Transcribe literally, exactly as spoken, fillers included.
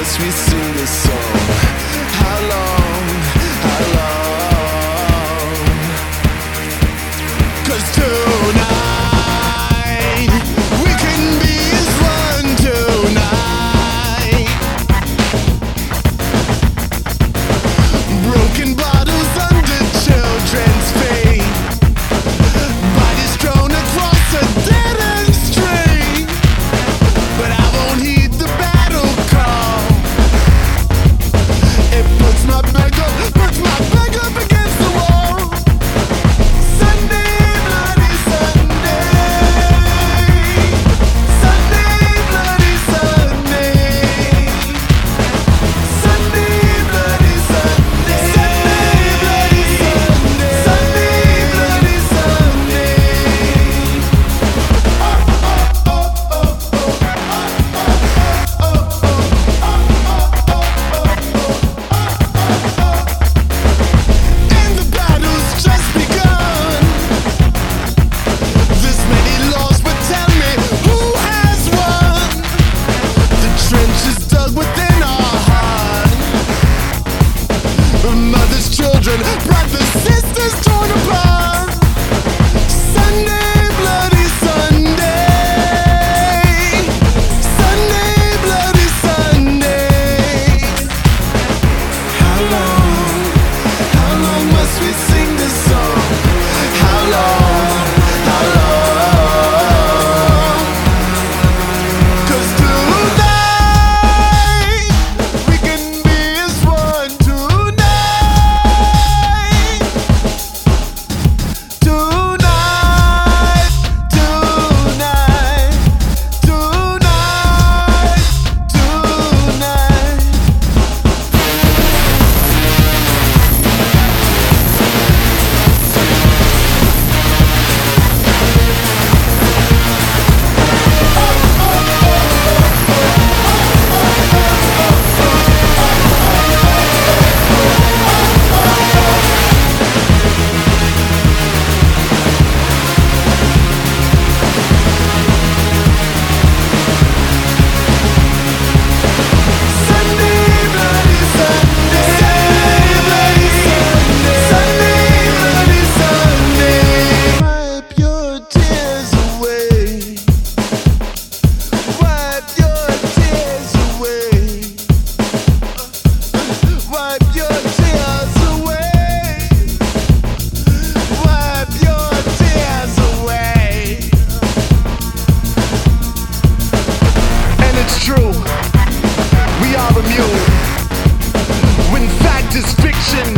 must we sing this song? How long, how long? 'Cause tonight we can be as one tonight. Broken bottles under children's feet, bodies thrown across a dead-end street. But I won't heed the battle call. It puts my back up, puts my back up against the wall. Sunday, bloody Sunday. Sunday, bloody Sunday. Sunday, bloody Sunday. Sunday, bloody Sunday. Sunday, bloody Sunday. Oh, oh, oh, oh, oh, oh, oh, and the battle's just begun. This many laws would tell me who has won. The trench is dug within our heart. Mothers, children, brothers, sisters torn apart. Sunday, bloody Sunday. Sunday, bloody Sunday. How long, how long must we sing this song? How long, how long? 'Cause tonight we can be as one tonight. Tonight, tonight, tonight, tonight. Sunday, bloody Sunday. Sunday, bloody Sunday. Wipe your tears away. Wipe your tears away. Wipe your tears away. Wipe your tears away. And it's true, we are immune. When fact is fiction,